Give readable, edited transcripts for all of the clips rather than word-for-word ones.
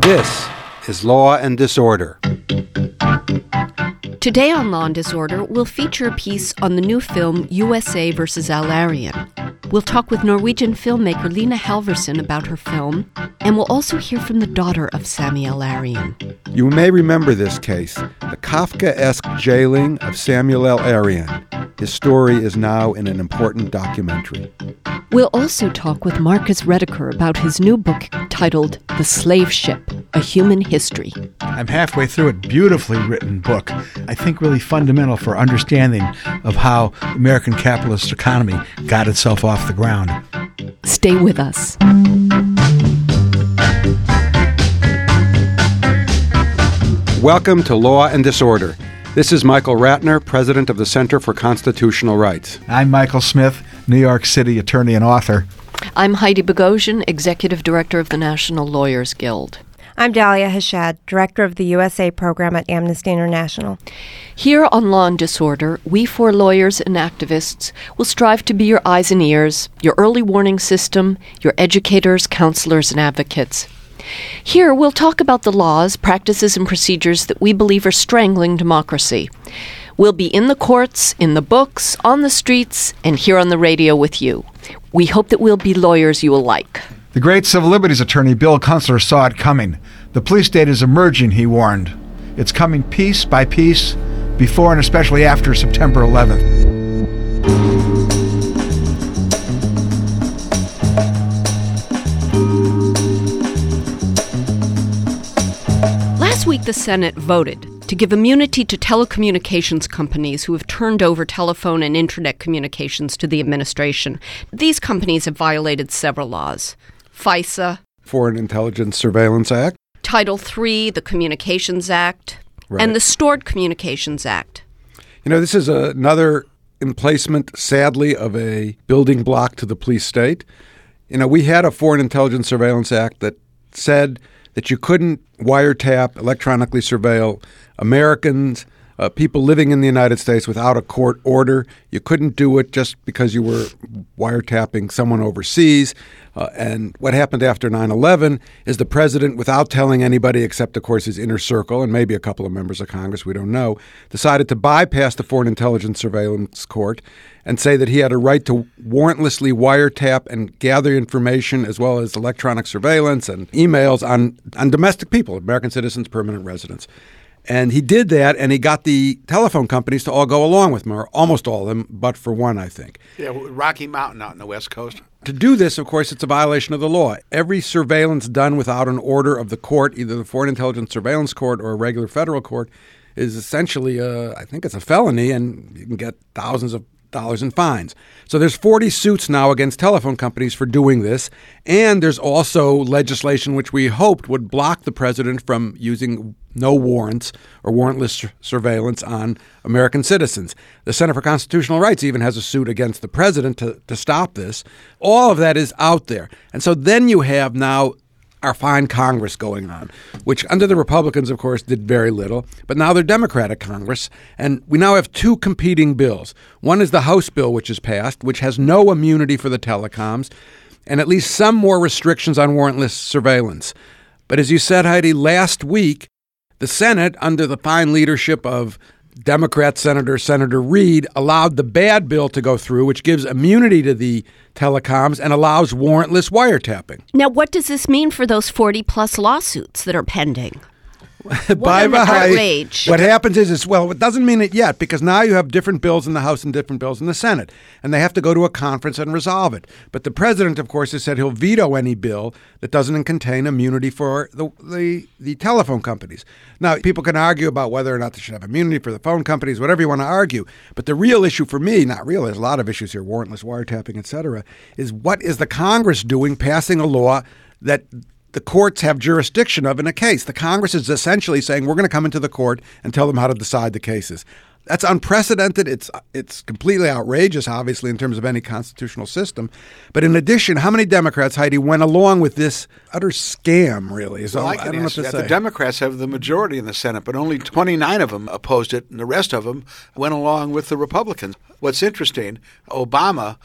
This is Law and Disorder. Today on Law and Disorder, we'll feature a piece on the new film USA vs. Al Aryan. We'll talk with Norwegian filmmaker Line Halvorsen about her film, and we'll also hear from the daughter of Sami Al Aryan. You may remember this case, the Kafkaesque jailing of Samuel Al Aryan. His story is now in an important documentary. We'll also talk with Marcus Rediker about his new book titled The Slave Ship, A Human History. I'm halfway through it. Beautifully written book. I think really fundamental for understanding of how the American capitalist economy got itself off the ground. Stay with us. Welcome to Law and Disorder. This is Michael Ratner, president of the Center for Constitutional Rights. I'm Michael Smith, New York City attorney and author. I'm Heidi Bogosian, executive director of the National Lawyers Guild. I'm Dalia Hashad, director of the USA program at Amnesty International. Here on Law and Disorder, we four lawyers and activists will strive to be your eyes and ears, your early warning system, your educators, counselors, and advocates. Here, we'll talk about the laws, practices, and procedures that we believe are strangling democracy. We'll be in the courts, in the books, on the streets, and here on the radio with you. We hope that we'll be lawyers you will like. The great civil liberties attorney Bill Kunstler saw it coming. The police state is emerging, he warned. It's coming piece by piece, before and especially after September 11th. Last week, the Senate voted to give immunity to telecommunications companies who have turned over telephone and internet communications to the administration. These companies have violated several laws. FISA, Foreign Intelligence Surveillance Act, Title III, the Communications Act, right, and the Stored Communications Act. You know, this is another emplacement, sadly, of a building block to the police state. You know, we had a Foreign Intelligence Surveillance Act that said that you couldn't wiretap, electronically surveil Americans, people living in the United States without a court order. You couldn't do it just because you were wiretapping someone overseas. And what happened after 9/11 is the president, without telling anybody except, of course, his inner circle and maybe a couple of members of Congress, we don't know, decided to bypass the Foreign Intelligence Surveillance Court and say that he had a right to warrantlessly wiretap and gather information as well as electronic surveillance and emails on domestic people, American citizens, permanent residents. And he did that, and he got the telephone companies to all go along with him, or almost all of them, but for one, I think. Yeah, Rocky Mountain out in the West Coast. To do this, of course, it's a violation of the law. Every surveillance done without an order of the court, either the Foreign Intelligence Surveillance Court or a regular federal court, is essentially, I think it's a felony, and you can get thousands of dollars in fines. So there's 40 suits now against telephone companies for doing this, and there's also legislation which we hoped would block the president from using no warrants or warrantless surveillance on American citizens. The Center for Constitutional Rights even has a suit against the president to stop this. All of that is out there. And so then you have now our fine Congress going on, which under the Republicans, of course, did very little. But now they're Democratic Congress, and we now have two competing bills. One is the House bill, which is passed, which has no immunity for the telecoms, and at least some more restrictions on warrantless surveillance. But as you said, Heidi, last week, the Senate, under the fine leadership of Democrat Senator Reid, allowed the bad bill to go through, which gives immunity to the telecoms and allows warrantless wiretapping. Now, what does this mean for those 40-plus lawsuits that are pending? Outrage. What happens is, it doesn't mean it yet, because now you have different bills in the House and different bills in the Senate, and they have to go to a conference and resolve it. But the president, of course, has said he'll veto any bill that doesn't contain immunity for the telephone companies. Now, people can argue about whether or not they should have immunity for the phone companies, whatever you want to argue. But the real issue for me, there's a lot of issues here, warrantless wiretapping, et cetera, is what is the Congress doing passing a law that the courts have jurisdiction of in a case? The Congress is essentially saying we're going to come into the court and tell them how to decide the cases. That's unprecedented. It's completely outrageous, obviously, in terms of any constitutional system. But in addition, how many Democrats, Heidi, went along with this utter scam, really? So I don't know what to say. The Democrats have the majority in the Senate, but only 29 of them opposed it, and the rest of them went along with the Republicans. What's interesting, Obama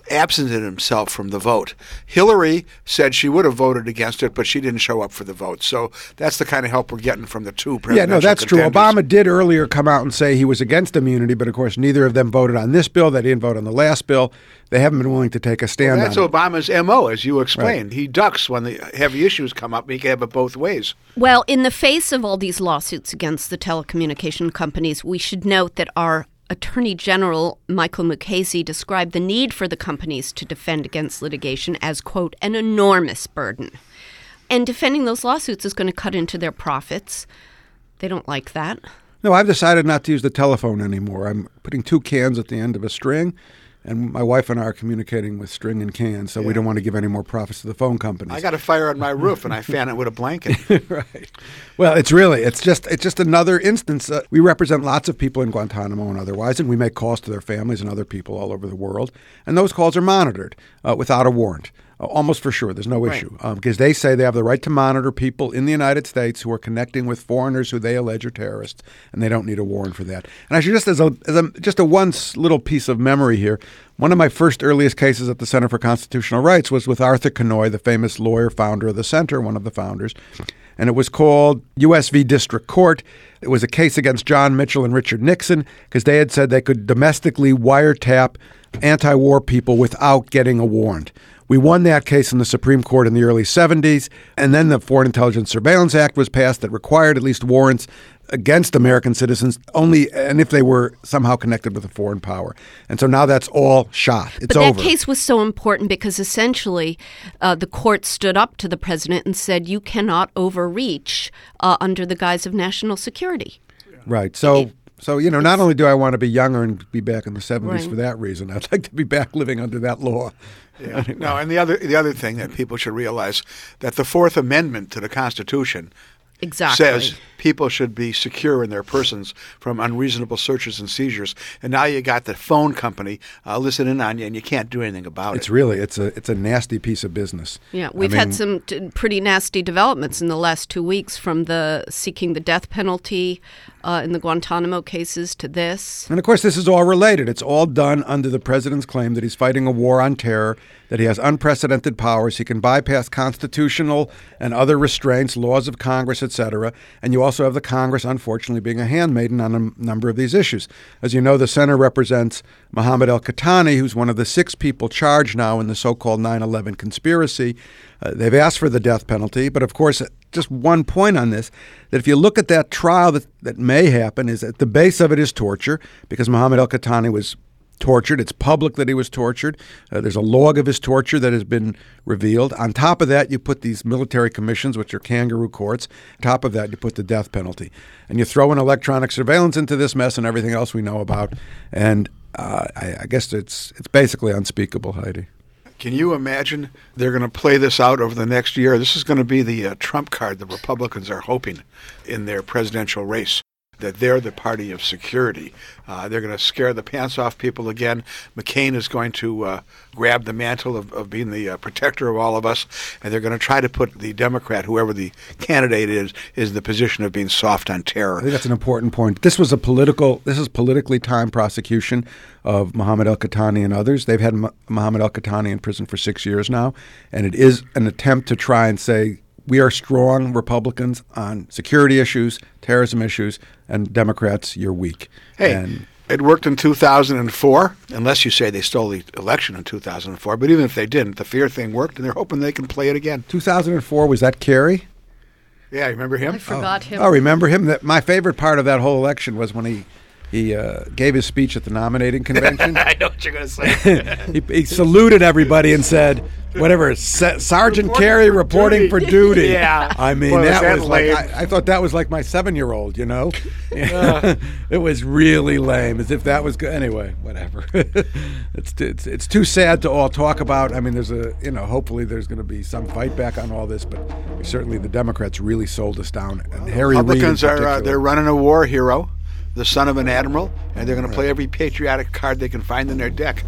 absented himself from the vote. Hillary said she would have voted against it, but she didn't show up for the vote. So that's the kind of help we're getting from the two presidential that's contenders. true. Obama did earlier come out and say he was against immunity, but of course neither of them voted on this bill. They didn't vote on the last bill. They haven't been willing to take a stand That's on it. Obama's M.O., as you explained. Right. He ducks when the heavy issues come up. He can have it both ways. Well, in the face of all these lawsuits against the telecommunication companies, we should note that our Attorney General Michael Mukasey described the need for the companies to defend against litigation as, quote, an enormous burden. And defending those lawsuits is going to cut into their profits. They don't like that. No, I've decided not to use the telephone anymore. I'm putting 2 cans at the end of a string, and my wife and I are communicating with string and cans, so we don't want to give any more profits to the phone companies. I got a fire on my roof, and I fan it with a blanket. Right. Well, it's just another instance. We represent lots of people in Guantanamo and otherwise, and we make calls to their families and other people all over the world. And those calls are monitored without a warrant. Almost for sure. There's no issue. Because they say they have the right to monitor people in the United States who are connecting with foreigners who they allege are terrorists, and they don't need a warrant for that. And actually, just as a one little piece of memory here, one of my first earliest cases at the Center for Constitutional Rights was with Arthur Kanoy, the famous lawyer founder of the Center, one of the founders. And it was called U.S. v. District Court. It was a case against John Mitchell and Richard Nixon because they had said they could domestically wiretap anti-war people without getting a warrant. We won that case in the Supreme Court in the early 70s, and then the Foreign Intelligence Surveillance Act was passed that required at least warrants against American citizens only and if they were somehow connected with a foreign power. And so now that's all shot. It's over. But that case was so important because essentially the court stood up to the president and said you cannot overreach under the guise of national security. Right. So not only do I want to be younger and be back in the 70s Right. for that reason, I'd like to be back living under that law. Yeah. No, and the other thing that people should realize that the Fourth Amendment to the Constitution Exactly. says people should be secure in their persons from unreasonable searches and seizures. And now you got the phone company listening on you, and you can't do anything about it. It's a nasty piece of business. Yeah, we've had some pretty nasty developments in the last 2 weeks, from the seeking the death penalty in the Guantanamo cases to this. And of course, this is all related. It's all done under the president's claim that he's fighting a war on terror, that he has unprecedented powers, he can bypass constitutional and other restraints, laws of Congress, etc. And you also have the Congress, unfortunately, being a handmaiden on a number of these issues. As you know, the Center represents Mohammed El-Qahtani, who's one of the 6 people charged now in the so-called 9/11 conspiracy. They've asked for the death penalty, but of course, just one point on this, that if you look at that trial that may happen, is at the base of it is torture, because Mohammed El-Qahtani was tortured. It's public that he was tortured. There's a log of his torture that has been revealed. On top of that, you put these military commissions, which are kangaroo courts. On top of that, you put the death penalty. And you throw in electronic surveillance into this mess and everything else we know about. And I guess it's basically unspeakable, Heidi. Can you imagine they're going to play this out over the next year? This is going to be the trump card the Republicans are hoping in their presidential race, that they're the party of security. They're going to scare the pants off people again. McCain is going to grab the mantle of being the protector of all of us, and they're going to try to put the Democrat, whoever the candidate is in the position of being soft on terror. I think that's an important point. This is politically timed prosecution of Mohammed El-Qahtani and others. They've had Mohammed El-Qahtani in prison for 6 years now, and it is an attempt to try and say, we are strong Republicans on security issues, terrorism issues, and Democrats, you're weak. Hey, it worked in 2004, unless you say they stole the election in 2004. But even if they didn't, the fear thing worked, and they're hoping they can play it again. 2004, was that Kerry? Yeah, you remember him? I forgot him. Oh, remember him? My favorite part of that whole election was when he gave his speech at the nominating convention. I know what you're going to say. he saluted everybody and said, whatever, Sergeant Kerry reporting for duty. Yeah. I mean, Boy, that was lame. like, I thought that was like my 7-year-old, you know? It was really lame, as if that was good. Anyway, whatever. It's too sad to all talk about. I mean, hopefully there's going to be some fight back on all this, but certainly the Democrats really sold us down. And Harry Reid in Republicans particular. they're running a war hero, the son of an admiral, and they're going to play every patriotic card they can find in their deck.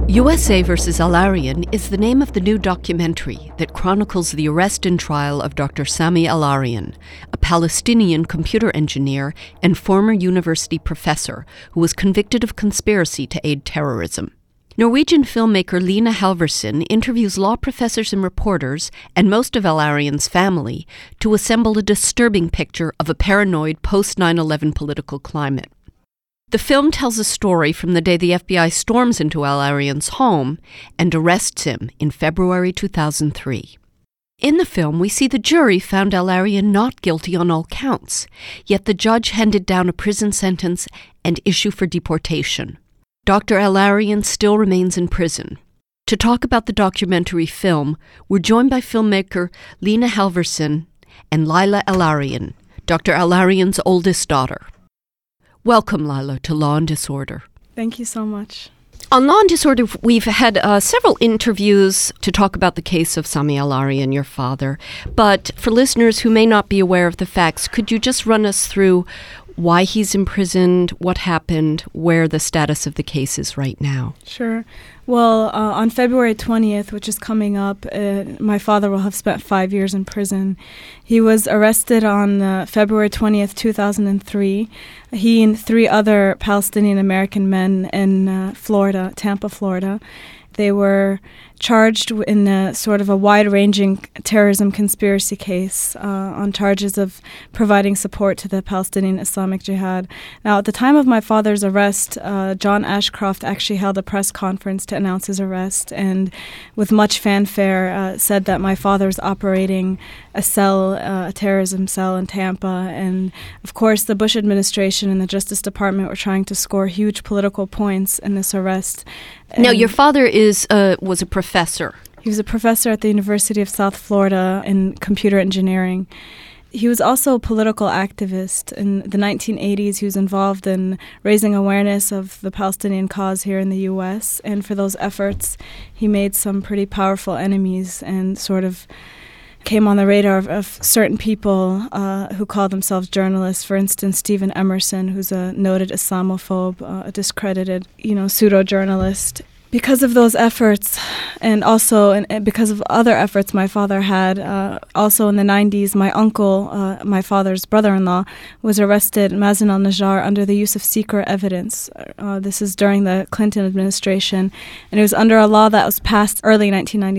USA vs. Al-Arian is the name of the new documentary that chronicles the arrest and trial of Dr. Sami Al-Arian, a Palestinian computer engineer and former university professor who was convicted of conspiracy to aid terrorism. Norwegian filmmaker Lena Halvorsen interviews law professors and reporters and most of Al-Arian's family to assemble a disturbing picture of a paranoid post-9/11 political climate. The film tells a story from the day the FBI storms into Al-Arian's home and arrests him in February 2003. In the film, we see the jury found Al-Arian not guilty on all counts, yet the judge handed down a prison sentence and issue for deportation. Dr. Al-Arian still remains in prison. To talk about the documentary film, we're joined by filmmaker Lena Halvorsen and Lila Al-Arian, Dr. Al-Arian's oldest daughter. Welcome, Lila, to Law and Disorder. Thank you so much. On Law and Disorder, we've had several interviews to talk about the case of Sami Al-Arian, your father. But for listeners who may not be aware of the facts, could you just run us through why he's imprisoned, what happened, where the status of the case is right now? Sure. Well, on February 20th, which is coming up, my father will have spent 5 years in prison. He was arrested on February 20th, 2003. He and 3 other Palestinian-American men in Florida, Tampa, Florida. They were charged in a sort of a wide-ranging terrorism conspiracy case on charges of providing support to the Palestinian Islamic Jihad. Now, at the time of my father's arrest, John Ashcroft actually held a press conference to announce his arrest, and with much fanfare said that my father was operating a terrorism cell in Tampa. And, of course, the Bush administration and the Justice Department were trying to score huge political points in this arrest. Now, your father was a professor. He was a professor at the University of South Florida in computer engineering. He was also a political activist. In the 1980s, he was involved in raising awareness of the Palestinian cause here in the U.S., and for those efforts, he made some pretty powerful enemies and sort of came on the radar of certain people who call themselves journalists. For instance, Stephen Emerson, who's a noted Islamophobe, a discredited, pseudo-journalist. Because of those efforts, and also and because of other efforts my father had, also in the 90s, my uncle, my father's brother-in-law, was arrested, Mazen al-Najjar, under the use of secret evidence. This is during the Clinton administration, and it was under a law that was passed early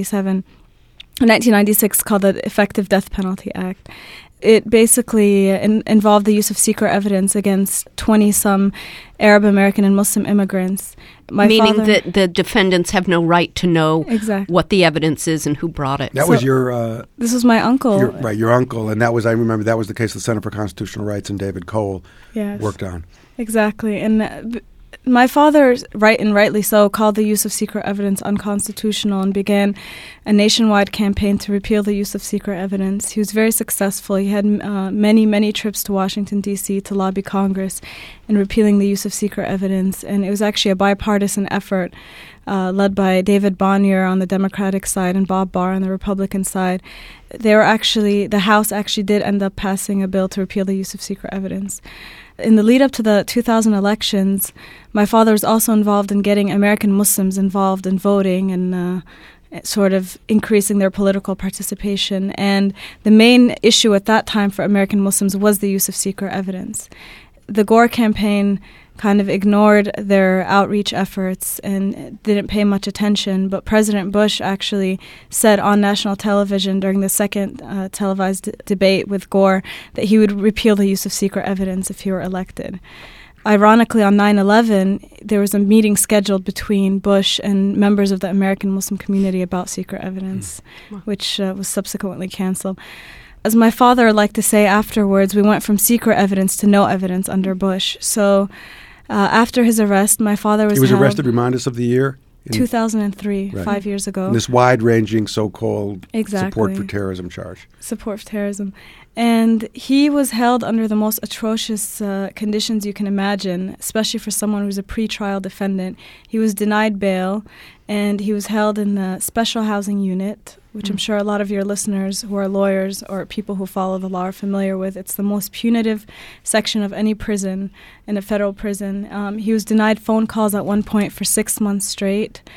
1996 called the Effective Death Penalty Act. It basically involved the use of secret evidence against 20-some Arab American and Muslim immigrants. Meaning that the defendants have no right to know exactly what the evidence is and who brought it. That was your... this was my uncle. Your uncle. And that was, I remember, that was the case the Center for Constitutional Rights and David Cole worked on. Exactly. And my father, rightly so, called the use of secret evidence unconstitutional and began a nationwide campaign to repeal the use of secret evidence. He was very successful. He had many, many trips to Washington, D.C. to lobby Congress in repealing the use of secret evidence. And it was actually a bipartisan effort led by David Bonnier on the Democratic side and Bob Barr on the Republican side. The House actually did end up passing a bill to repeal the use of secret evidence. In the lead up to the 2000 elections, my father was also involved in getting American Muslims involved in voting and sort of increasing their political participation. And the main issue at that time for American Muslims was the use of secret evidence. The Gore campaign kind of ignored their outreach efforts and didn't pay much attention, but President Bush actually said on national television during the second televised debate with Gore that he would repeal the use of secret evidence if he were elected. Ironically, on 9/11, there was a meeting scheduled between Bush and members of the American Muslim community about secret evidence, which was subsequently canceled. As my father liked to say afterwards, we went from secret evidence to no evidence under Bush. So after his arrest, my father was He was arrested, remind us of the year? 2003, right. 5 years ago. In this wide-ranging so-called Exactly. support for terrorism charge. Support for terrorism. And he was held under the most atrocious conditions you can imagine, especially for someone who's a pretrial defendant. He was denied bail, and he was held in the special housing unit, which I'm sure a lot of your listeners who are lawyers or people who follow the law are familiar with. It's the most punitive section of any prison, in a federal prison. He was denied phone calls at one point for 6 months straight.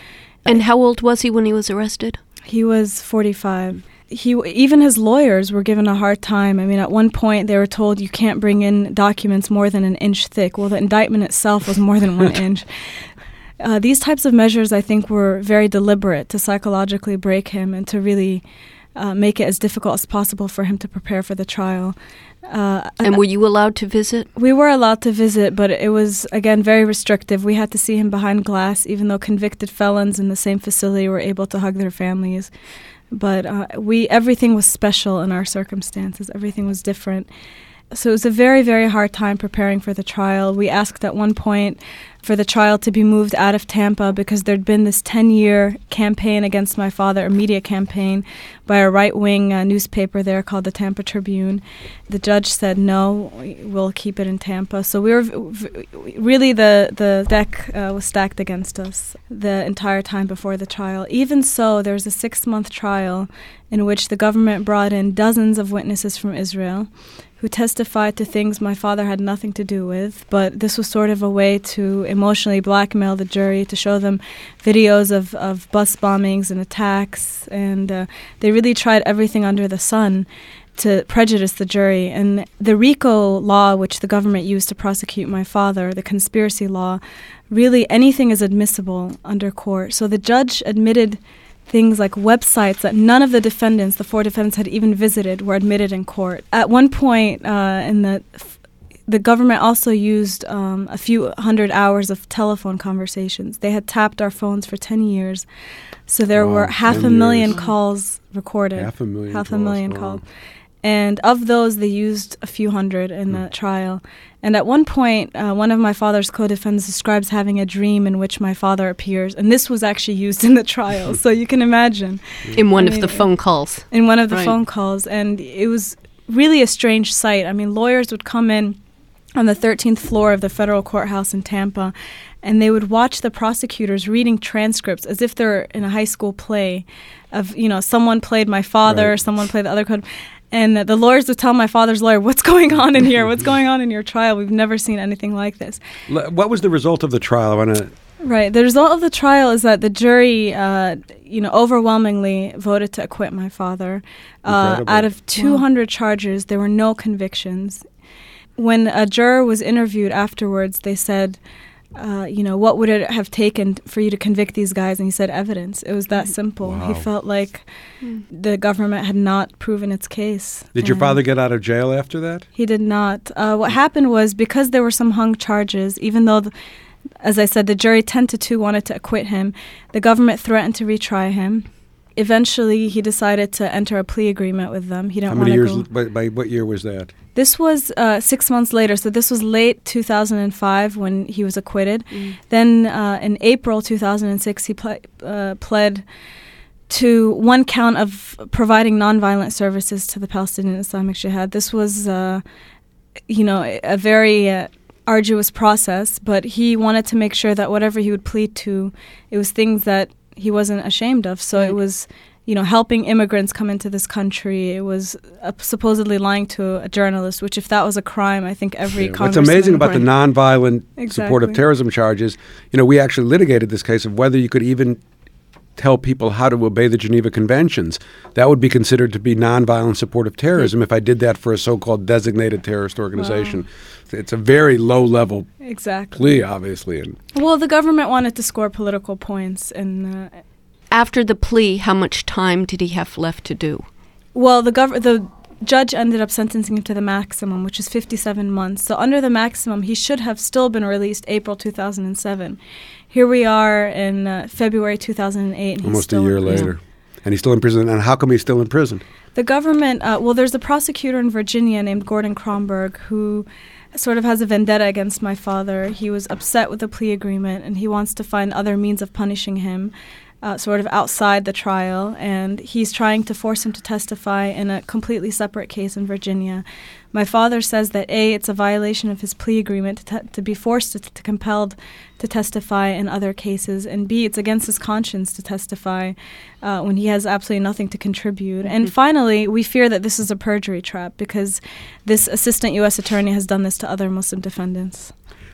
And how old was he when he was arrested? He was 45. Even his lawyers were given a hard time. I mean, at one point they were told you can't bring in documents more than an inch thick. Well, the indictment itself was more than 1 inch. These types of measures, I think, were very deliberate to psychologically break him and to really make it as difficult as possible for him to prepare for the trial. And were you allowed to visit? We were allowed to visit, but it was, again, very restrictive. We had to see him behind glass, even though convicted felons in the same facility were able to hug their families. But everything was special in our circumstances. Everything was different. So it was a very, very hard time preparing for the trial. We asked at one point for the trial to be moved out of Tampa because there'd been this 10-year campaign against my father, a media campaign by a right-wing newspaper there called the Tampa Tribune. The judge said, no, we'll keep it in Tampa. So we were really the deck was stacked against us the entire time before the trial. Even so, there was a 6-month trial in which the government brought in dozens of witnesses from Israel who testified to things my father had nothing to do with, but this was sort of a way to emotionally blackmail the jury, to show them videos of bus bombings and attacks, and they really tried everything under the sun to prejudice the jury. And the RICO law, which the government used to prosecute my father, the conspiracy law, really anything is admissible under court. So the judge admitted things like websites that none of the defendants, the 4 defendants, had even visited, were admitted in court. At one point, the government also used a few hundred hours of telephone conversations. They had tapped our phones for 10 years. So there were 500,000 calls recorded. 500,000 calls. And of those, they used a few hundred in the trial. And at one point, one of my father's co-defendants describes having a dream in which my father appears. And this was actually used in the trial. So you can imagine. In one of the phone calls. In one of the phone calls. And it was really a strange sight. I mean, lawyers would come in on the 13th floor of the federal courthouse in Tampa, and they would watch the prosecutors reading transcripts as if they're in a high school play of, someone played my father, someone played the other code. And the lawyers would tell my father's lawyer, what's going on in here? What's going on in your trial? We've never seen anything like this. What was the result of the trial? Right. The result of the trial is that the jury, overwhelmingly voted to acquit my father. Out of 200 charges, there were no convictions. When a juror was interviewed afterwards, they said, what would it have taken for you to convict these guys? And he said evidence. It was that simple. Wow. He felt like the government had not proven its case. Did your father get out of jail after that? He did not. What happened was, because there were some hung charges, even though, as I said, the jury 10-2 wanted to acquit him, the government threatened to retry him. Eventually, he decided to enter a plea agreement with them. He didn't want to go. How many years? By what year was that? This was 6 months later. So this was late 2005 when he was acquitted. Then in April 2006, he pled to one count of providing nonviolent services to the Palestinian Islamic Jihad. This was, a very arduous process, but he wanted to make sure that whatever he would plead to, it was things that he wasn't ashamed of. So it was, helping immigrants come into this country. It was supposedly lying to a journalist, which if that was a crime, I think every congressman... What's amazing about the nonviolent support of terrorism charges, we actually litigated this case of whether you could even tell people how to obey the Geneva Conventions. That would be considered to be nonviolent support of terrorism if I did that for a so-called designated terrorist organization. Wow. It's a very low-level plea, obviously. Well, the government wanted to score political points. And after the plea, how much time did he have left to do? Well, the judge ended up sentencing him to the maximum, which is 57 months. So under the maximum, he should have still been released April 2007. Here we are in February 2008. And almost a year later. And he's still in prison. And how come he's still in prison? The government, there's a prosecutor in Virginia named Gordon Kronberg who sort of has a vendetta against my father. He was upset with the plea agreement, and he wants to find other means of punishing him, sort of outside the trial. And he's trying to force him to testify in a completely separate case in Virginia. My father says that A, it's a violation of his plea agreement to be forced to compelled to testify in other cases, and B, it's against his conscience to testify when he has absolutely nothing to contribute. And finally, we fear that this is a perjury trap because this assistant U.S. attorney has done this to other Muslim defendants.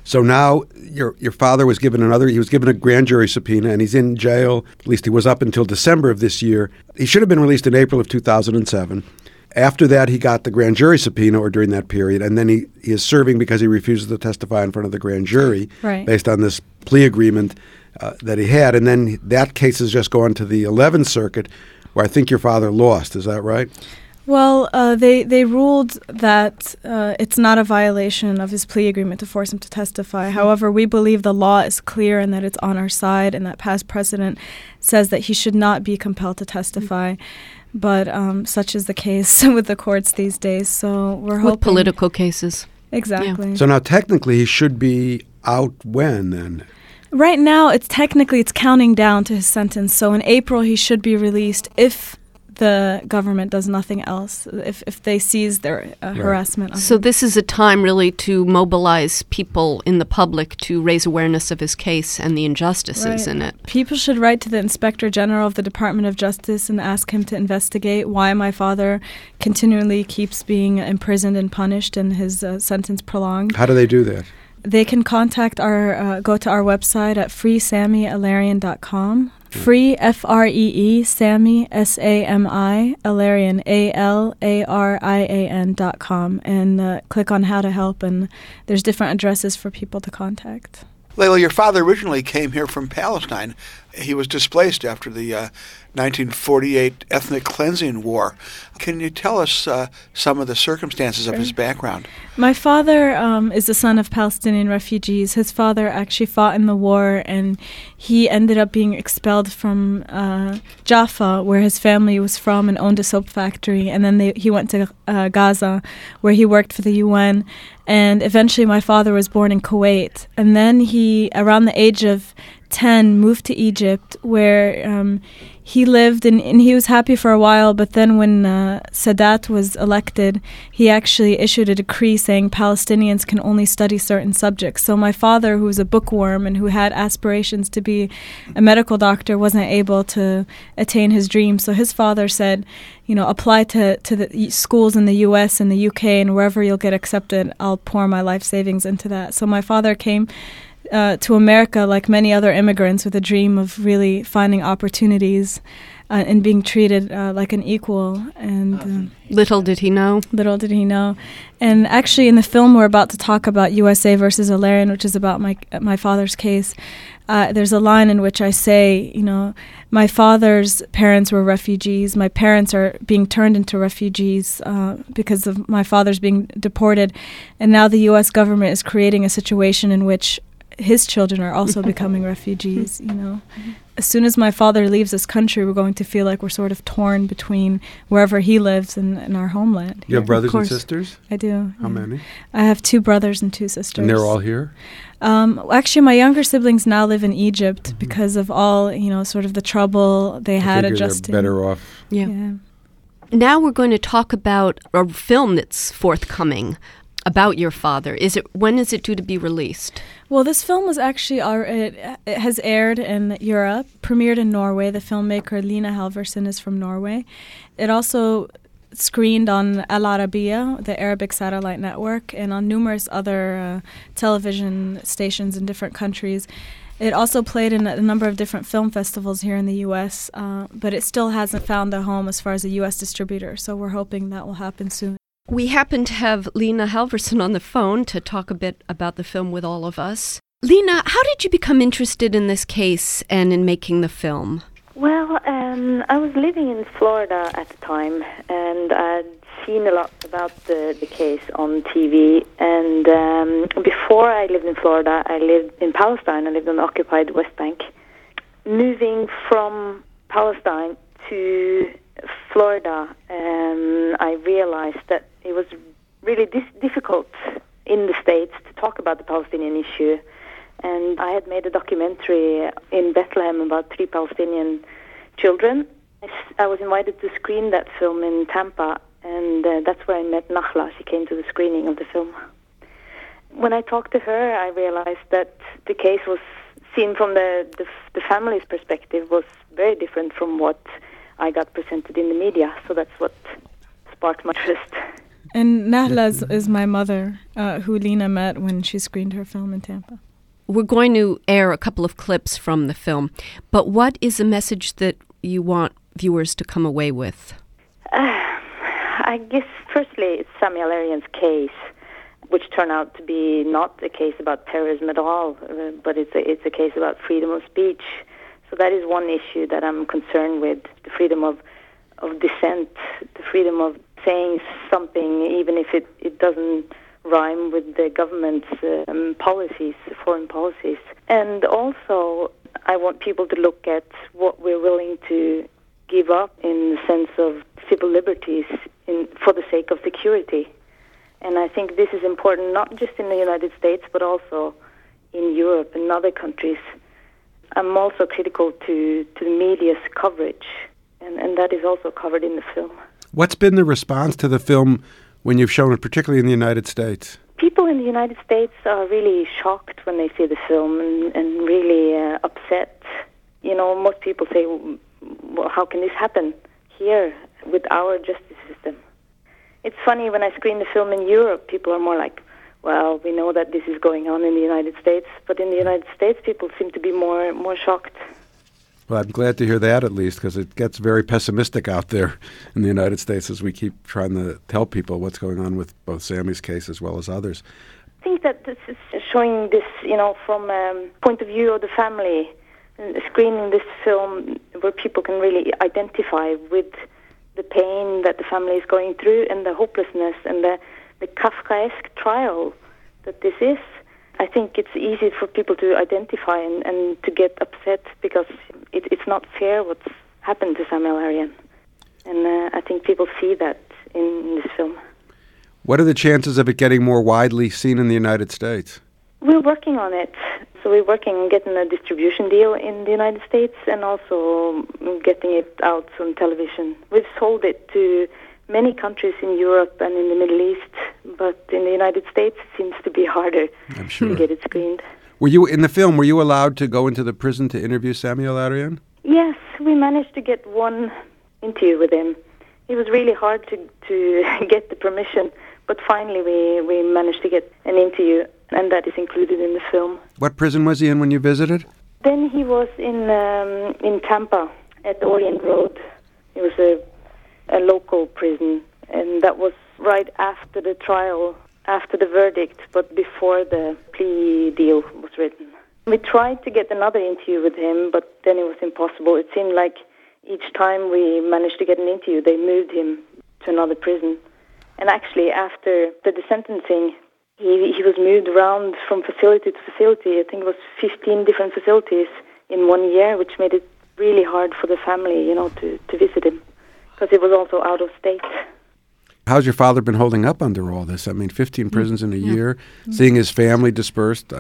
So now your father was given a grand jury subpoena, and he's in jail. At least he was up until December of this year. He should have been released in April of 2007. After that, he got the grand jury subpoena, or during that period, and then he is serving because he refuses to testify in front of the grand jury based on this plea agreement that he had. And then that case has just gone to the 11th Circuit, where I think your father lost. Is that right? Well, they ruled that it's not a violation of his plea agreement to force him to testify. However, we believe the law is clear and that it's on our side, and that past precedent says that he should not be compelled to testify. But such is the case with the courts these days. So we're hoping. With political cases. Exactly. Yeah. So now technically he should be out when then? Right now, it's counting down to his sentence. So in April, he should be released if the government does nothing else, if they seize their harassment. So this is a time really to mobilize people in the public to raise awareness of his case and the injustices in it. People should write to the Inspector General of the Department of Justice and ask him to investigate why my father continually keeps being imprisoned and punished and his sentence prolonged. How do they do that? They can contact go to our website at freesammyalarian.com. Free, F-R-E-E, Sammy, S-A-M-I, Alarian, A-L-A-R-I-A-N.com, and click on How to Help, and there's different addresses for people to contact. Leila, your father originally came here from Palestine. He was displaced after the 1948 ethnic cleansing war. Can you tell us some of the circumstances of his background? My father is the son of Palestinian refugees. His father actually fought in the war, and he ended up being expelled from Jaffa, where his family was from, and owned a soap factory. And then he went to Gaza, where he worked for the UN. And eventually my father was born in Kuwait. And then he, around the age of 10, moved to Egypt, where he lived, and he was happy for a while. But then when Sadat was elected, he actually issued a decree saying Palestinians can only study certain subjects. So my father, who was a bookworm and who had aspirations to be a medical doctor, wasn't able to attain his dream. So his father said, apply to the schools in the U.S. and the U.K., and wherever you'll get accepted, I'll pour my life savings into that. So my father came to America like many other immigrants with a dream of really finding opportunities and being treated like an equal. And Little did he know. Little did he know. And actually in the film we're about to talk about USA versus Alarian, which is about my father's case. There's a line in which I say, my father's parents were refugees. My parents are being turned into refugees because of my father's being deported. And now the U.S. government is creating a situation in which his children are also becoming refugees, As soon as my father leaves this country, we're going to feel like we're sort of torn between wherever he lives and our homeland. You have brothers and sisters? I do. How many? I have 2 brothers and 2 sisters. And they're all here? Actually, my younger siblings now live in Egypt because of all, sort of the trouble they had adjusting. They're better off. Yeah. Now we're going to talk about a film that's forthcoming about your father. When is it due to be released? Well, this film was actually it has aired in Europe, premiered in Norway. The filmmaker Lina Halvorsen is from Norway. It also screened on Al Arabiya, the Arabic satellite network, and on numerous other television stations in different countries. It also played in a number of different film festivals here in the U.S., but it still hasn't found a home as far as a U.S. distributor, so we're hoping that will happen soon. We happen to have Lina Halvorsen on the phone to talk a bit about the film with all of us. Lina, how did you become interested in this case and in making the film? Well, I was living in Florida at the time, and I'd seen a lot about the case on TV. And before I lived in Florida, I lived in Palestine. I lived on the occupied West Bank. Moving from Palestine to Florida, I realized that it was really difficult in the States to talk about the Palestinian issue. And I had made a documentary in Bethlehem about 3 Palestinian children. I was invited to screen that film in Tampa, and that's where I met Nakhla. She came to the screening of the film. When I talked to her, I realized that the case was seen from the family's perspective was very different from what I got presented in the media. So that's what sparked my interest. And Nahla is my mother, who Lena met when she screened her film in Tampa. We're going to air a couple of clips from the film, but what is the message that you want viewers to come away with? I guess, firstly, it's Samuel Arian's case, which turned out to be not a case about terrorism at all, but it's a case about freedom of speech. So that is one issue that I'm concerned with, the freedom of dissent, the freedom of saying something, even if it doesn't rhyme with the government's policies, foreign policies. And also, I want people to look at what we're willing to give up in the sense of civil liberties for the sake of security. And I think this is important, not just in the United States, but also in Europe and other countries. I'm also critical to the media's coverage, and that is also covered in the film. What's been the response to the film when you've shown it, particularly in the United States? People in the United States are really shocked when they see the film and really upset. You know, most people say, well, how can this happen here with our justice system? It's funny, when I screen the film in Europe, people are more like, well, we know that this is going on in the United States, but in the United States, people seem to be more shocked. Well, I'm glad to hear that, at least, because it gets very pessimistic out there in the United States as we keep trying to tell people what's going on with both Sammy's case as well as others. I think that this is showing this, from point of view of the family, screening this film where people can really identify with the pain that the family is going through and the hopelessness and the Kafkaesque trial that this is. I think it's easy for people to identify and to get upset because it's not fair what's happened to Samuel Arian. And I think people see that in this film. What are the chances of it getting more widely seen in the United States? We're working on it. So we're working on getting a distribution deal in the United States and also getting it out on television. We've sold it to many countries in Europe and in the Middle East, but in the United States it seems to be harder to get it screened. Were you allowed to go into the prison to interview Samuel Arian? Yes, we managed to get one interview with him. It was really hard to get the permission, but finally we managed to get an interview, and that is included in the film. What prison was he in when you visited? Then he was in Tampa at the Orient Road. It was a local prison, and that was right after the trial, after the verdict, but before the plea deal was written. We tried to get another interview with him, but then it was impossible. It seemed like each time we managed to get an interview, they moved him to another prison. And actually, after the sentencing, he was moved around from facility to facility. I think it was 15 different facilities in 1 year, which made it really hard for the family, to visit him, because it was also out of state. How's your father been holding up under all this? 15 prisons in a year, seeing his family dispersed.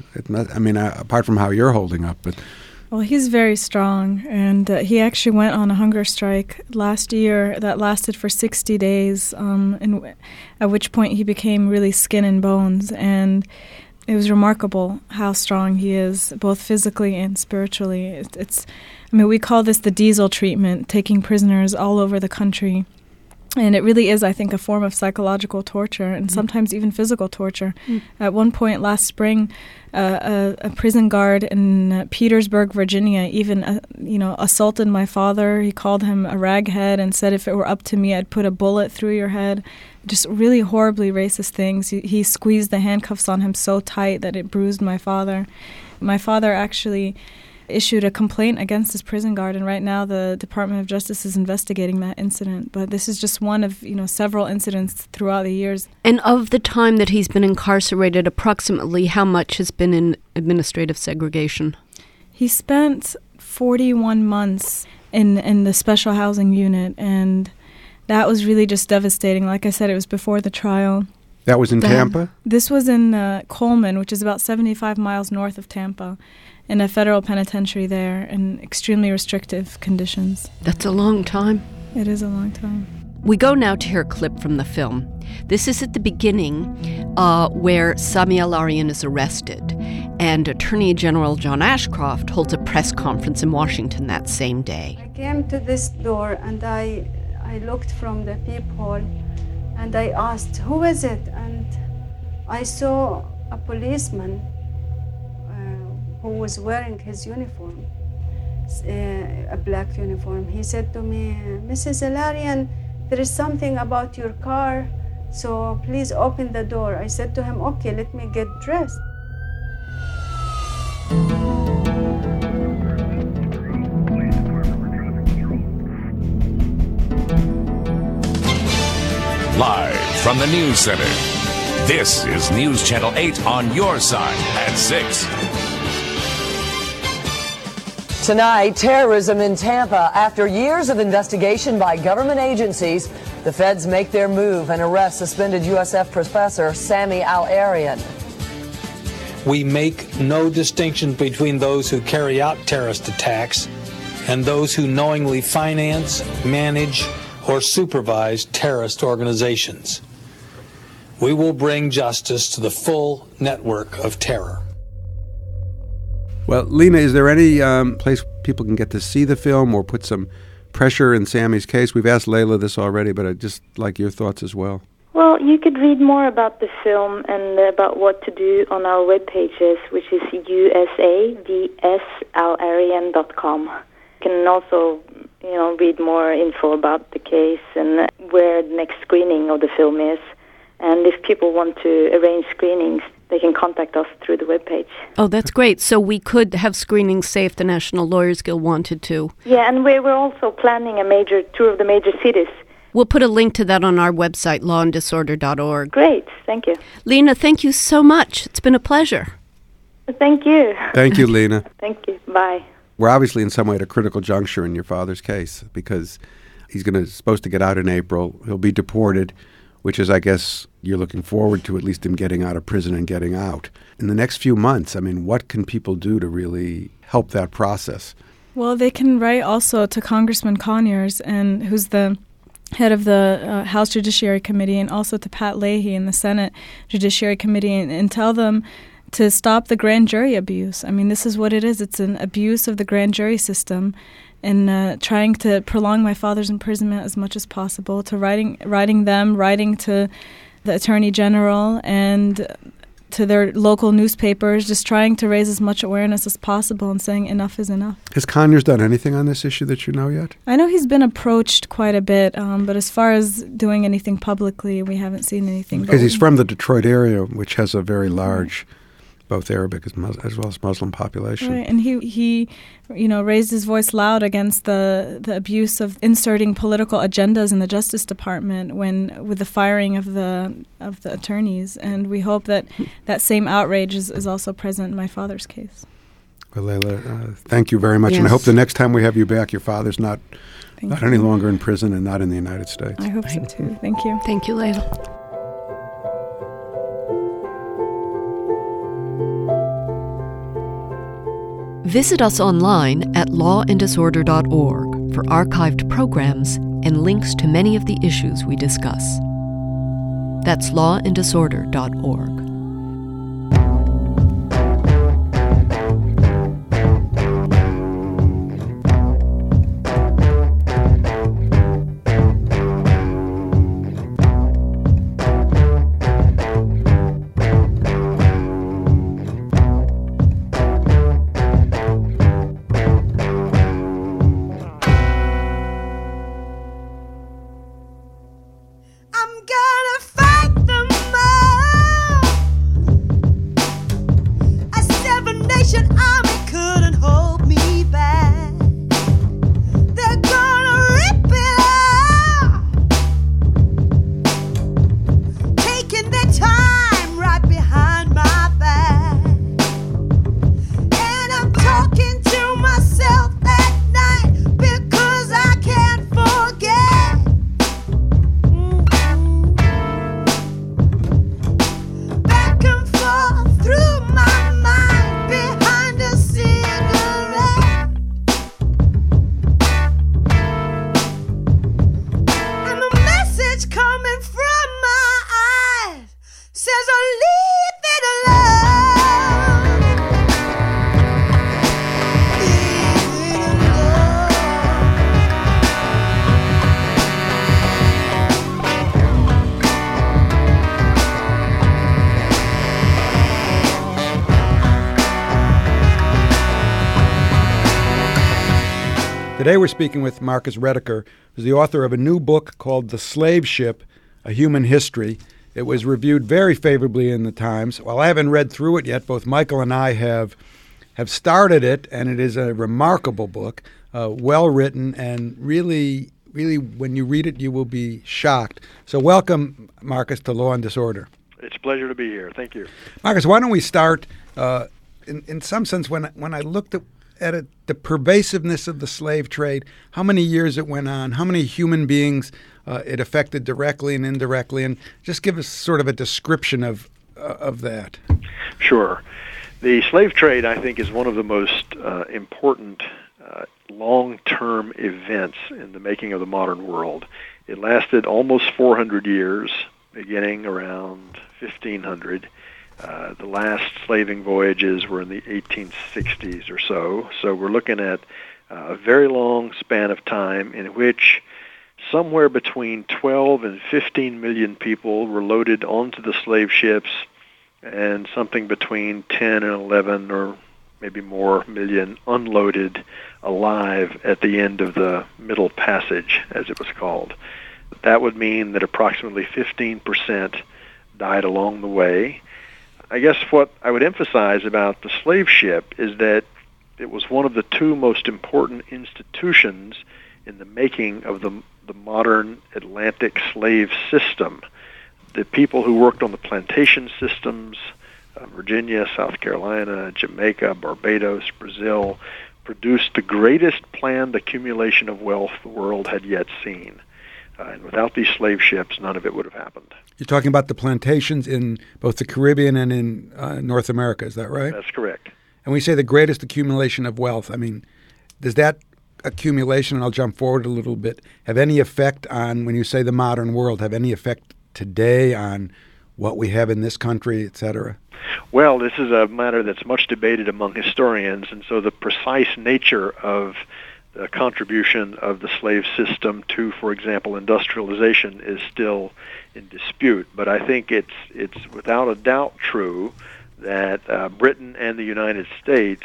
Apart from how you're holding up, but... Well, he's very strong, and he actually went on a hunger strike last year that lasted for 60 days, at which point he became really skin and bones, and it was remarkable how strong he is, both physically and spiritually. We call this the diesel treatment, taking prisoners all over the country. And it really is, I think, a form of psychological torture and sometimes even physical torture. At one point last spring, a prison guard in Petersburg, Virginia, even assaulted my father. He called him a raghead and said if it were up to me, I'd put a bullet through your head. Just really horribly racist things. He squeezed the handcuffs on him so tight that it bruised my father. My father actually issued a complaint against his prison guard, and right now the Department of Justice is investigating that incident. But this is just one of several incidents throughout the years. And of the time that he's been incarcerated, approximately how much has been in administrative segregation? He spent 41 months in the special housing unit, and that was really just devastating. Like I said, it was before the trial. That was in Tampa? This was in Coleman, which is about 75 miles north of Tampa, in a federal penitentiary there, in extremely restrictive conditions. That's a long time. It is a long time. We go now to hear a clip from the film. This is at the beginning where Samuel Arian is arrested, and Attorney General John Ashcroft holds a press conference in Washington that same day. I came to this door and I looked from the peephole, And I asked, who is it? And I saw a policeman who was wearing his uniform, a black uniform. He said to me, Mrs. Elarian, there is something about your car, so please open the door. I said to him, okay, let me get dressed. Live from the News Center, this is News Channel 8 on your side at 6. Tonight, terrorism in Tampa. After years of investigation by government agencies, the feds make their move and arrest suspended USF professor Sami Al-Arian. We make no distinction between those who carry out terrorist attacks and those who knowingly finance, manage, or supervise terrorist organizations. We will bring justice to the full network of terror. Well, Lena, is there any place people can get to see the film or put some pressure in Sami's case? We've asked Layla this already, but I'd just like your thoughts as well. Well, you could read more about the film and about what to do on our web pages, which is usavsalarian.com. You can also read more info about the case and where the next screening of the film is. And if people want to arrange screenings, they can contact us through the webpage. Oh, that's great. So we could have screenings, say, if the National Lawyers Guild wanted to. Yeah, and we're also planning a major tour of the major cities. We'll put a link to that on our website, lawanddisorder.org. Great, thank you. Lena, thank you so much. It's been a pleasure. Thank you. Thank you, Lena. Thank you. Bye. We're obviously in some way at a critical juncture in your father's case because he's supposed to get out in April. He'll be deported, which is, I guess, you're looking forward to at least him getting out of prison and getting out. In the next few months, I mean, what can people do to really help that process? Well, they can write also to Congressman Conyers, who's the head of the House Judiciary Committee, and also to Pat Leahy in the Senate Judiciary Committee, and tell them to stop the grand jury abuse. I mean, this is what it is. It's an abuse of the grand jury system, and trying to prolong my father's imprisonment as much as possible, to writing to the Attorney General and to their local newspapers, just trying to raise as much awareness as possible and saying enough is enough. Has Conyers done anything on this issue that you know yet? I know he's been approached quite a bit, but as far as doing anything publicly, we haven't seen anything. Because he's from the Detroit area, which has a very large, both Arabic as well as Muslim population. Right, and he raised his voice loud against the abuse of inserting political agendas in the Justice Department with the firing of the attorneys, and we hope that same outrage is also present in my father's case. Well, Layla, thank you very much, yes. And I hope the next time we have you back, your father's not any longer in prison and not in the United States. I hope so too. Thank you. Thank you, Layla. Visit us online at lawanddisorder.org for archived programs and links to many of the issues we discuss. That's lawanddisorder.org. Today we're speaking with Marcus Rediker, who's the author of a new book called The Slave Ship, A Human History. It was reviewed very favorably in the Times. While I haven't read through it yet, both Michael and I have started it, and it is a remarkable book, well written, and really, when you read it, you will be shocked. So welcome, Marcus, to Law and Disorder. It's a pleasure to be here. Thank you. Marcus, why don't we start, in some sense, when I looked at it, the pervasiveness of the slave trade, how many years it went on, how many human beings it affected directly and indirectly, and just give us sort of a description of that. Sure. The slave trade, I think, is one of the most important long-term events in the making of the modern world. It lasted almost 400 years, beginning around 1500. The last slaving voyages were in the 1860s or so. So we're looking at a very long span of time in which somewhere between 12 and 15 million people were loaded onto the slave ships, and something between 10 and 11 or maybe more million unloaded alive at the end of the Middle Passage, as it was called. That would mean that approximately 15% died along the way. I guess what I would emphasize about the slave ship is that it was one of the two most important institutions in the making of the modern Atlantic slave system. The people who worked on the plantation systems, Virginia, South Carolina, Jamaica, Barbados, Brazil, produced the greatest planned accumulation of wealth the world had yet seen. And without these slave ships, none of it would have happened. You're talking about the plantations in both the Caribbean and in North America, is that right? That's correct. And we say the greatest accumulation of wealth. I mean, does that accumulation, and I'll jump forward a little bit, have any effect on, when you say the modern world, have any effect today on what we have in this country, et cetera? Well, this is a matter that's much debated among historians, and so the precise nature of the contribution of the slave system to, for example, industrialization is still in dispute. But I think it's without a doubt true that Britain and the United States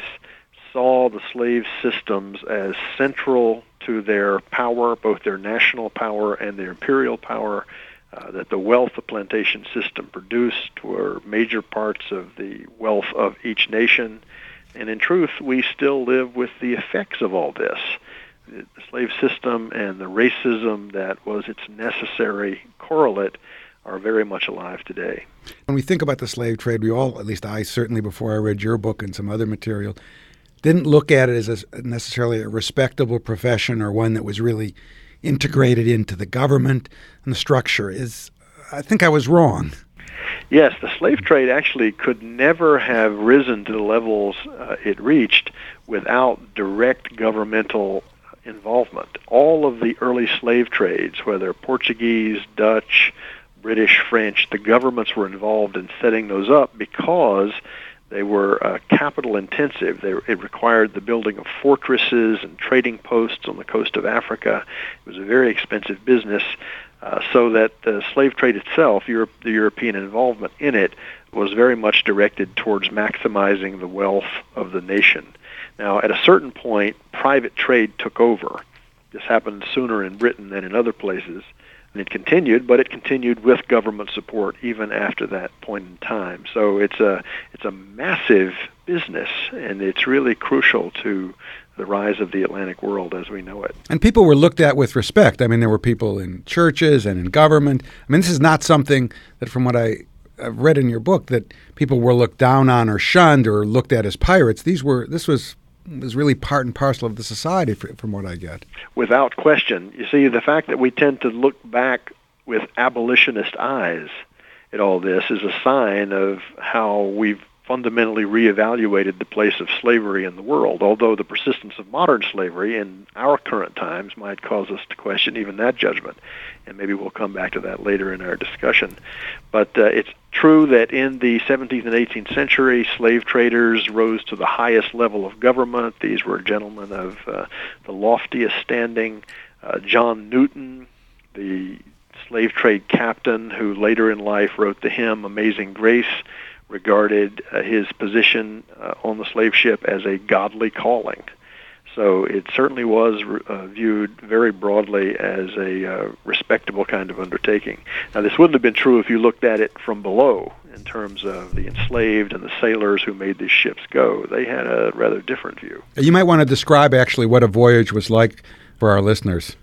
saw the slave systems as central to their power, both their national power and their imperial power, that the wealth the plantation system produced were major parts of the wealth of each nation. And in truth, we still live with the effects of all this. The slave system and the racism that was its necessary correlate are very much alive today. When we think about the slave trade, we all, at least I certainly before I read your book and some other material, didn't look at it as necessarily a respectable profession or one that was really integrated into the government and the structure. I think I was wrong. Yes, the slave trade actually could never have risen to the levels it reached without direct governmental involvement. All of the early slave trades, whether Portuguese, Dutch, British, French, the governments were involved in setting those up because they were capital intensive. It required the building of fortresses and trading posts on the coast of Africa. It was a very expensive business, so that the slave trade itself, the European involvement in it, was very much directed towards maximizing the wealth of the nation. Now, at a certain point, private trade took over. This happened sooner in Britain than in other places. And it continued, but it continued with government support even after that point in time. So it's a massive business, and it's really crucial to the rise of the Atlantic world as we know it. And people were looked at with respect. I mean, there were people in churches and in government. I mean, this is not something that, from what I've read in your book, that people were looked down on or shunned or looked at as pirates. This was really part and parcel of the society, from what I get. Without question. You see, the fact that we tend to look back with abolitionist eyes at all this is a sign of how we've fundamentally reevaluated the place of slavery in the world, although the persistence of modern slavery in our current times might cause us to question even that judgment. And maybe we'll come back to that later in our discussion. But it's true that in the 17th and 18th century, slave traders rose to the highest level of government. These were gentlemen of the loftiest standing. John Newton, the slave trade captain who later in life wrote the hymn Amazing Grace, regarded his position on the slave ship as a godly calling. So it certainly was viewed very broadly as a respectable kind of undertaking. Now, this wouldn't have been true if you looked at it from below in terms of the enslaved and the sailors who made these ships go. They had a rather different view. You might want to describe actually what a voyage was like for our listeners.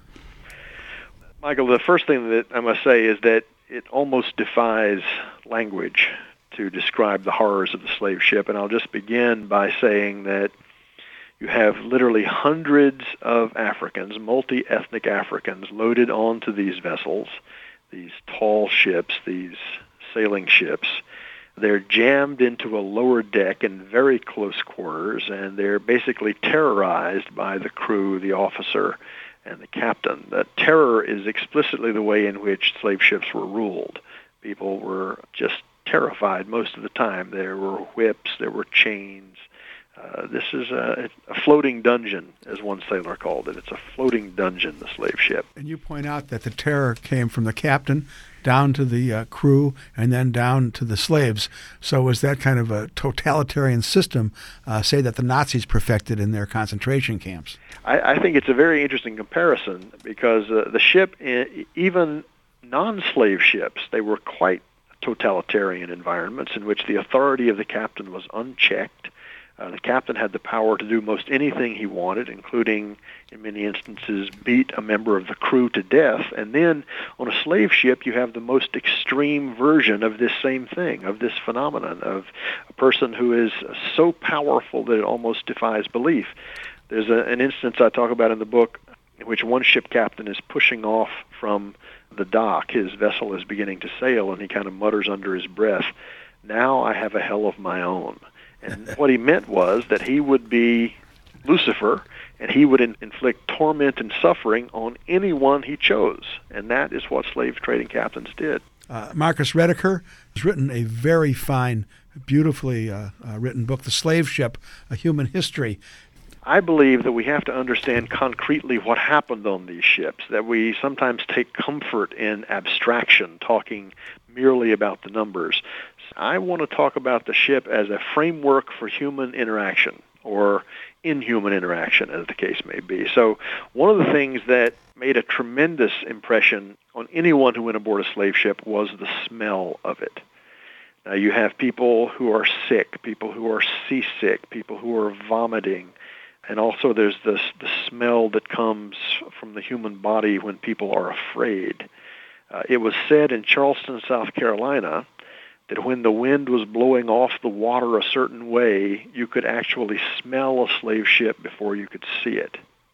Michael, the first thing that I must say is that it almost defies language to describe the horrors of the slave ship, and I'll just begin by saying that you have literally hundreds of Africans, multi-ethnic Africans, loaded onto these vessels, these tall ships, these sailing ships. They're jammed into a lower deck in very close quarters, and they're basically terrorized by the crew, the officer, and the captain. That terror is explicitly the way in which slave ships were ruled. People were just terrified most of the time. There were whips, there were chains. This is a floating dungeon, as one sailor called it. It's a floating dungeon, the slave ship. And you point out that the terror came from the captain down to the crew and then down to the slaves. So was that kind of a totalitarian system, say, that the Nazis perfected in their concentration camps? I think it's a very interesting comparison because the ship, even non-slave ships, they were quite totalitarian environments in which the authority of the captain was unchecked. The captain had the power to do most anything he wanted, including, in many instances, beat a member of the crew to death. And then on a slave ship, you have the most extreme version of this same thing, of this phenomenon, of a person who is so powerful that it almost defies belief. There's an instance I talk about in the book in which one ship captain is pushing off from the dock. His vessel is beginning to sail, and he kind of mutters under his breath, "Now I have a hell of my own." And what he meant was that he would be Lucifer, and he would inflict torment and suffering on anyone he chose. And that is what slave trading captains did. Marcus Rediker has written a very fine, beautifully written book, The Slave Ship, A Human History. I believe that we have to understand concretely what happened on these ships, that we sometimes take comfort in abstraction, talking merely about the numbers. I want to talk about the ship as a framework for human interaction, or inhuman interaction, as the case may be. So one of the things that made a tremendous impression on anyone who went aboard a slave ship was the smell of it. Now, you have people who are sick, people who are seasick, people who are vomiting, and also there's the smell that comes from the human body when people are afraid. It was said in Charleston, South Carolina, that when the wind was blowing off the water a certain way, you could actually smell a slave ship before you could see it.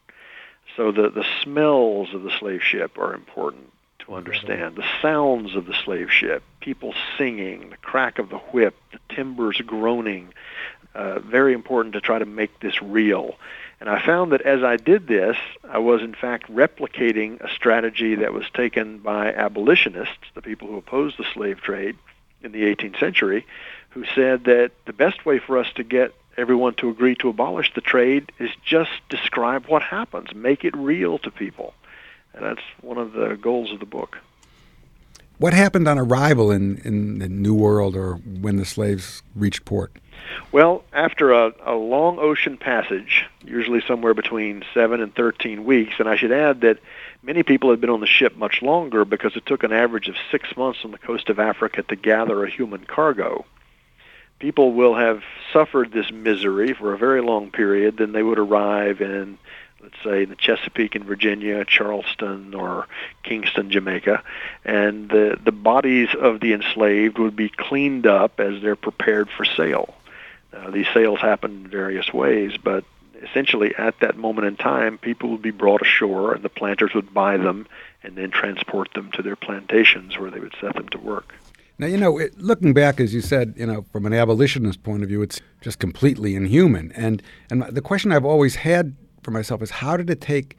So the smells of the slave ship are important to understand. The sounds of the slave ship, people singing, the crack of the whip, the timbers groaning, very important to try to make this real. And I found that as I did this, I was in fact replicating a strategy that was taken by abolitionists, the people who opposed the slave trade in the 18th century, who said that the best way for us to get everyone to agree to abolish the trade is just describe what happens, make it real to people. And that's one of the goals of the book. What happened on arrival in the New World, or when the slaves reached port? Well, after a long ocean passage, usually somewhere between 7 and 13 weeks, and I should add that many people had been on the ship much longer because it took an average of 6 months on the coast of Africa to gather a human cargo. People will have suffered this misery for a very long period. Then they would arrive in, let's say, the Chesapeake in Virginia, Charleston, or Kingston, Jamaica, and the bodies of the enslaved would be cleaned up as they're prepared for sale. These sales happen in various ways, but essentially at that moment in time, people would be brought ashore, and the planters would buy them and then transport them to their plantations where they would set them to work. Now, looking back, as you said, from an abolitionist point of view, it's just completely inhuman. And the question I've always had for myself is, how did it take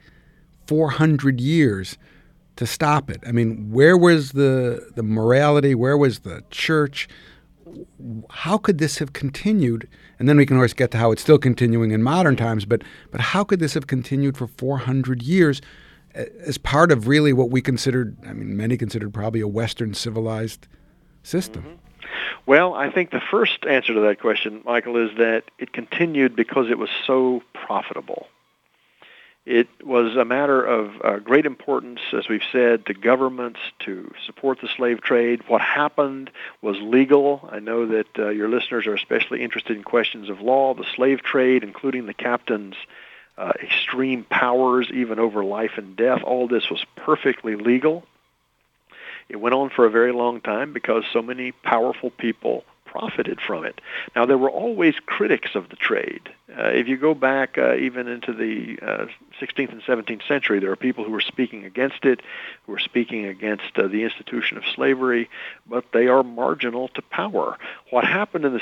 400 years to stop it? I mean, where was the morality? Where was the church? How could this have continued? And then we can always get to how it's still continuing in modern times, but how could this have continued for 400 years as part of really what we considered, many considered probably a Western civilized system? Mm-hmm. Well, I think the first answer to that question, Michael, is that it continued because it was so profitable. It was a matter of great importance, as we've said, to governments to support the slave trade. What happened was legal. I know that your listeners are especially interested in questions of law. The slave trade, including the captain's extreme powers, even over life and death, all this was perfectly legal. It went on for a very long time because so many powerful people profited from it. Now, there were always critics of the trade. If you go back even into the 16th and 17th century, there are people who were speaking against it, who were speaking against the institution of slavery, but they are marginal to power. What happened in the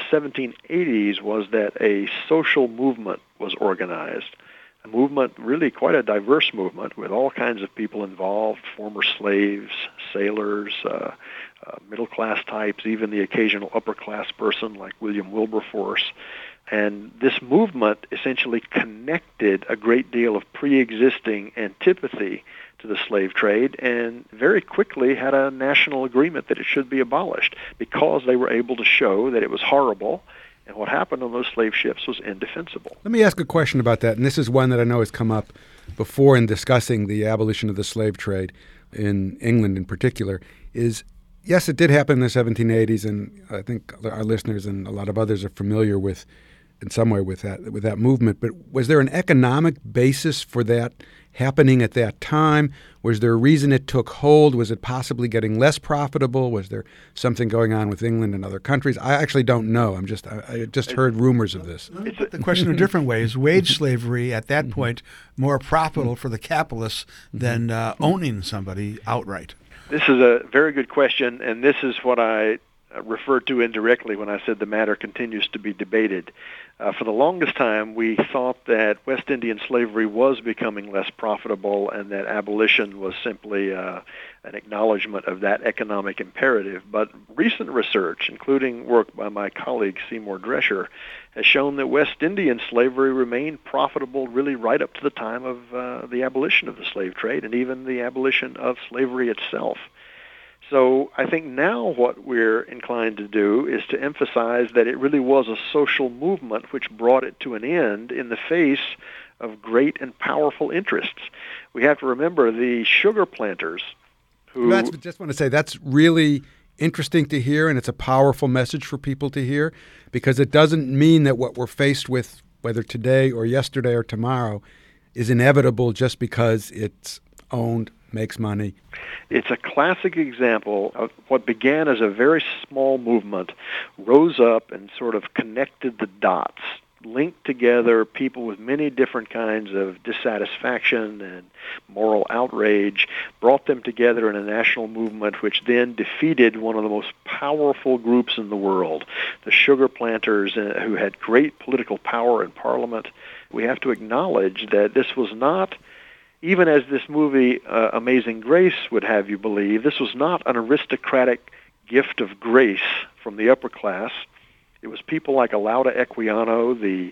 1780s was that a social movement was organized. A movement, really quite a diverse movement, with all kinds of people involved, former slaves, sailors, middle-class types, even the occasional upper-class person like William Wilberforce. And this movement essentially connected a great deal of pre-existing antipathy to the slave trade and very quickly had a national agreement that it should be abolished because they were able to show that it was horrible and what happened on those slave ships was indefensible. Let me ask a question about that, and this is one that I know has come up before in discussing the abolition of the slave trade in England in particular, is yes, it did happen in the 1780s, and I think our listeners and a lot of others are familiar with, in some way, with that movement. But was there an economic basis for that happening at that time? Was there a reason it took hold? Was it possibly getting less profitable? Was there something going on with England and other countries? I actually don't know. I just heard rumors of this. Let me put the question a different way. Is wage slavery at that point more profitable for the capitalists than owning somebody outright? This is a very good question, and this is what I referred to indirectly when I said the matter continues to be debated. For the longest time, we thought that West Indian slavery was becoming less profitable and that abolition was simply an acknowledgement of that economic imperative. But recent research, including work by my colleague Seymour Drescher, has shown that West Indian slavery remained profitable really right up to the time of the abolition of the slave trade and even the abolition of slavery itself. So I think now what we're inclined to do is to emphasize that it really was a social movement which brought it to an end in the face of great and powerful interests. We have to remember the sugar planters who... I just want to say that's really interesting to hear, and it's a powerful message for people to hear, because it doesn't mean that what we're faced with, whether today or yesterday or tomorrow, is inevitable just because it's owned, makes money. It's a classic example of what began as a very small movement, rose up and sort of connected the dots, linked together people with many different kinds of dissatisfaction and moral outrage, brought them together in a national movement which then defeated one of the most powerful groups in the world, the sugar planters, who had great political power in Parliament. We have to acknowledge that this was not, even as this movie Amazing Grace would have you believe, this was not an aristocratic gift of grace from the upper class. It was people like Olaudah Equiano, the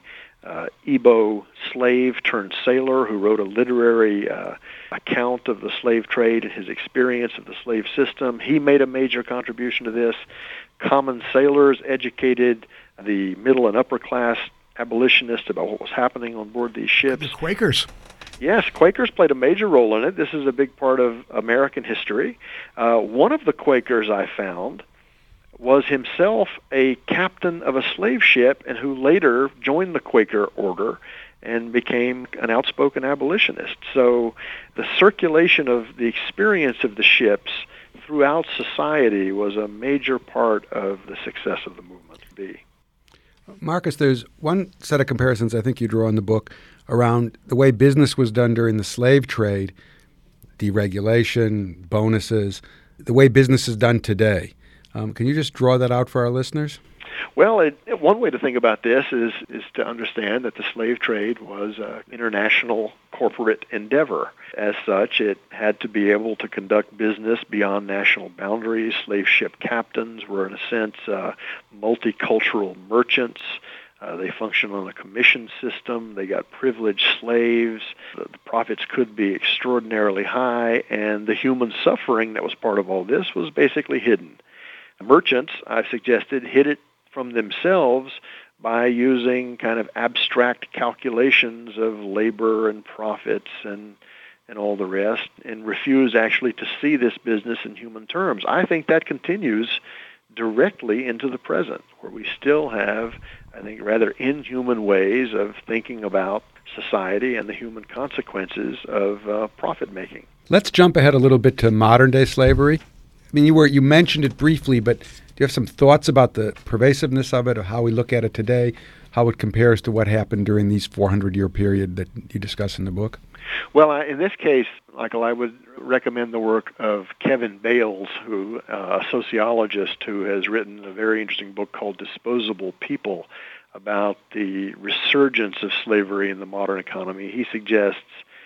Igbo slave turned sailor who wrote a literary account of the slave trade and his experience of the slave system. He made a major contribution to this. Common sailors educated the middle and upper class abolitionists about what was happening on board these ships. The Quakers. Yes, Quakers played a major role in it. This is a big part of American history. One of the Quakers I found was himself a captain of a slave ship and who later joined the Quaker order and became an outspoken abolitionist. So the circulation of the experience of the ships throughout society was a major part of the success of the movement to be. Marcus, there's one set of comparisons I think you draw in the book around the way business was done during the slave trade, deregulation, bonuses, the way business is done today. Can you just draw that out for our listeners? Well, one way to think about this is to understand that the slave trade was an international corporate endeavor. As such, it had to be able to conduct business beyond national boundaries. Slave ship captains were, in a sense, multicultural merchants. They functioned on a commission system. They got privileged slaves. The profits could be extraordinarily high, and the human suffering that was part of all this was basically hidden. Merchants, I've suggested, hid it from themselves by using kind of abstract calculations of labor and profits and all the rest, and refuse actually to see this business in human terms. I think that continues directly into the present, where we still have, I think, rather inhuman ways of thinking about society and the human consequences of profit-making. Let's jump ahead a little bit to modern-day slavery. I mean, you mentioned it briefly, but do you have some thoughts about the pervasiveness of it, or how we look at it today, how it compares to what happened during these 400-year period that you discuss in the book? Well, in this case, Michael, I would recommend the work of Kevin Bales, a sociologist who has written a very interesting book called Disposable People about the resurgence of slavery in the modern economy. He suggests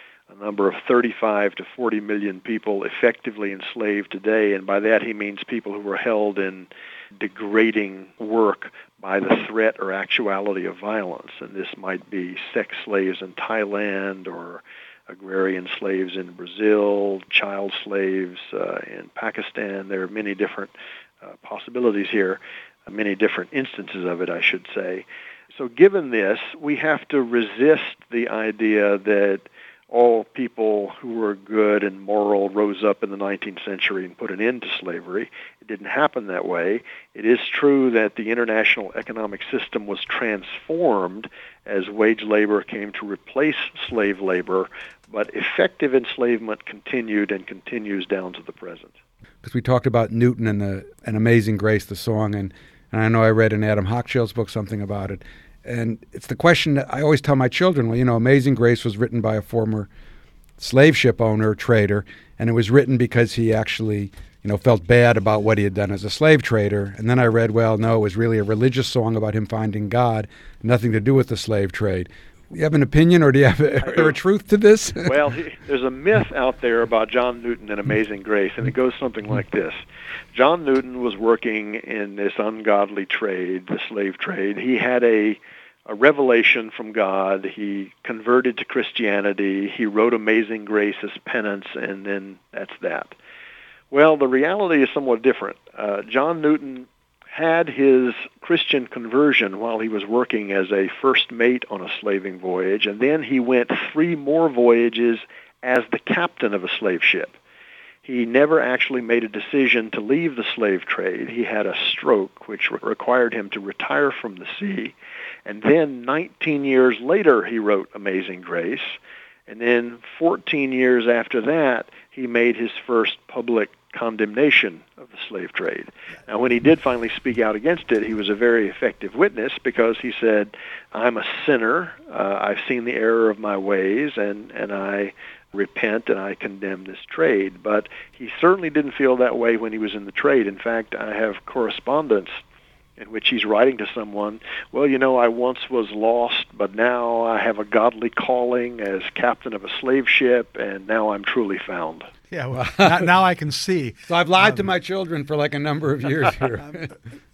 a number of 35 to 40 million people effectively enslaved today, and by that he means people who were held in degrading work by the threat or actuality of violence. And this might be sex slaves in Thailand, or agrarian slaves in Brazil, child slaves in Pakistan. There are many different possibilities here, many different instances of it, I should say. So given this, we have to resist the idea that all people who were good and moral rose up in the 19th century and put an end to slavery. It didn't happen that way. It is true that the international economic system was transformed as wage labor came to replace slave labor, but effective enslavement continued and continues down to the present. Because we talked about Newton and An Amazing Grace, the song, and I know I read in Adam Hochschild's book something about it. And it's the question that I always tell my children, well, Amazing Grace was written by a former slave ship owner, trader, and it was written because he actually, felt bad about what he had done as a slave trader. And then I read, well, no, it was really a religious song about him finding God, nothing to do with the slave trade. Do you have an opinion, or do you have a truth to this? Well, there's a myth out there about John Newton and Amazing Grace, and it goes something like this. John Newton was working in this ungodly trade, the slave trade. He had a revelation from God. He converted to Christianity. He wrote Amazing Grace as penance, and then that's that. Well, the reality is somewhat different. John Newton had his Christian conversion while he was working as a first mate on a slaving voyage, and then he went 3 more voyages as the captain of a slave ship. He never actually made a decision to leave the slave trade. He had a stroke, which required him to retire from the sea. And then 19 years later, he wrote Amazing Grace. And then 14 years after that, he made his first public condemnation of the slave trade. Now, when he did finally speak out against it, he was a very effective witness, because he said, I'm a sinner, I've seen the error of my ways, and I repent and I condemn this trade. But he certainly didn't feel that way when he was in the trade. In fact, I have correspondence in which he's writing to someone, well, I once was lost, but now I have a godly calling as captain of a slave ship, and now I'm truly found. Yeah, well, now I can see. So I've lied to my children for like a number of years here.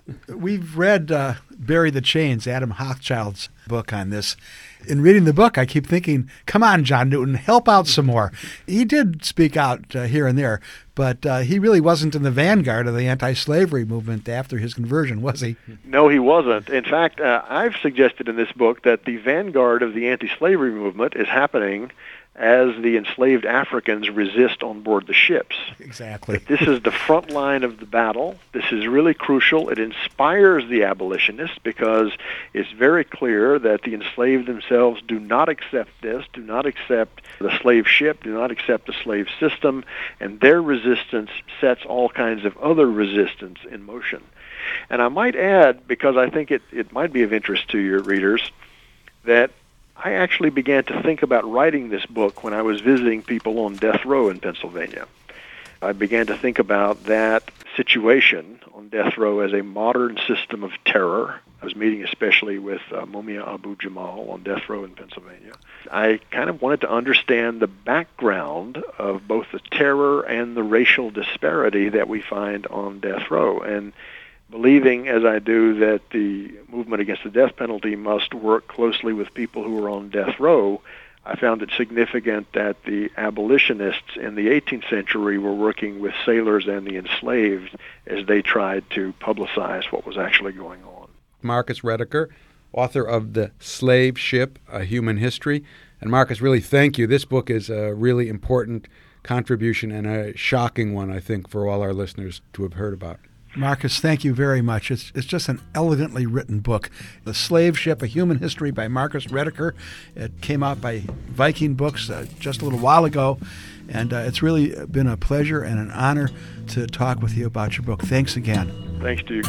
We've read Bury the Chains, Adam Hochschild's book on this. In reading the book, I keep thinking, come on, John Newton, help out some more. He did speak out here and there, but he really wasn't in the vanguard of the anti-slavery movement after his conversion, was he? No, he wasn't. In fact, I've suggested in this book that the vanguard of the anti-slavery movement is happening as the enslaved Africans resist on board the ships. Exactly. This is the front line of the battle. This is really crucial. It inspires the abolitionists, because it's very clear that the enslaved themselves do not accept this, do not accept the slave ship, do not accept the slave system, and their resistance sets all kinds of other resistance in motion. And I might add, because I think it might be of interest to your readers, that I actually began to think about writing this book when I was visiting people on death row in Pennsylvania. I began to think about that situation on death row as a modern system of terror. I was meeting especially with Mumia Abu-Jamal on death row in Pennsylvania. I kind of wanted to understand the background of both the terror and the racial disparity that we find on death row. And believing, as I do, that the movement against the death penalty must work closely with people who are on death row, I found it significant that the abolitionists in the 18th century were working with sailors and the enslaved as they tried to publicize what was actually going on. Marcus Rediker, author of The Slave Ship, A Human History. And Marcus, really thank you. This book is a really important contribution and a shocking one, I think, for all our listeners to have heard about. Marcus, thank you very much. It's just an elegantly written book. The Slave Ship, A Human History by Marcus Rediker. It came out by Viking Books just a little while ago, and it's really been a pleasure and an honor to talk with you about your book. Thanks again. Thanks, Duke.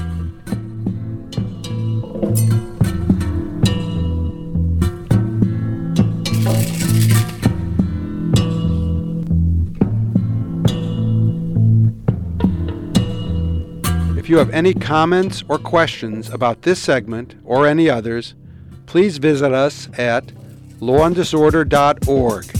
If you have any comments or questions about this segment or any others, please visit us at lawanddisorder.org.